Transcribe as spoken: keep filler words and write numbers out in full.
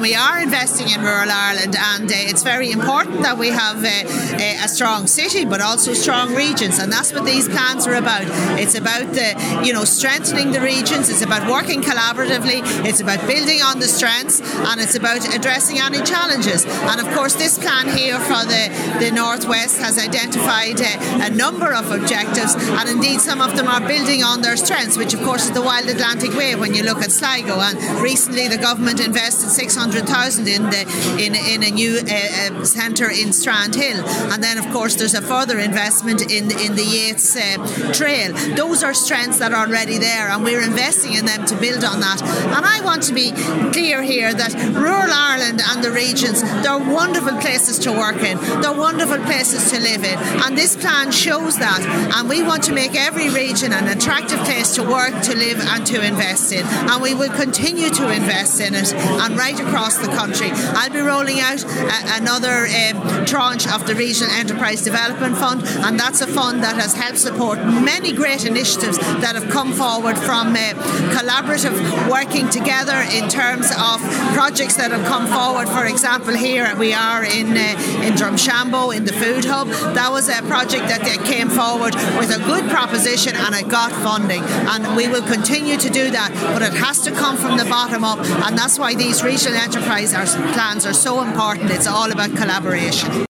we are investing in rural Ireland, and uh, it's very important that we have uh, a strong city but also strong regions, and that's what these plans are about. It's about the, you know, strengthening the regions, it's about working collaboratively, it's about building on the strengths, and it's about addressing any challenges. And of course this plan here for the, the Northwest has identified uh, a number of objectives, and indeed some of them are building on their strengths, which of course is the Wild Atlantic Way when you look at Sligo. And recently the government invested six hundred thousand in the in, in a new uh, uh, centre in Strandhill, and then of course there's a further investment in, in the Yates uh, Trail. Those are strengths that are already there, and we're investing in them to build on that. And I want to be clear here that rural Ireland and the regions, they're wonderful places to work in, they're wonderful places to live in, and this plan shows that, and we want to make every region an attractive place to work, to live and to invest in, and we will continue to invest in it, and right across the country. I'll be rolling out a, another um, tranche of the Regional Enterprise Development Fund, and that's a fund that has helped support many great initiatives that have come forward from uh, collaborative working together in terms of projects that have come forward. For example, here we are in uh, in Drumshanbo in the Food Hub. That was a project that came forward with a good proposition and it got funding, and we will continue to do that, but it has to come from the bottom up, and that's why these regional enterprise plans are so important. It's all about collaboration.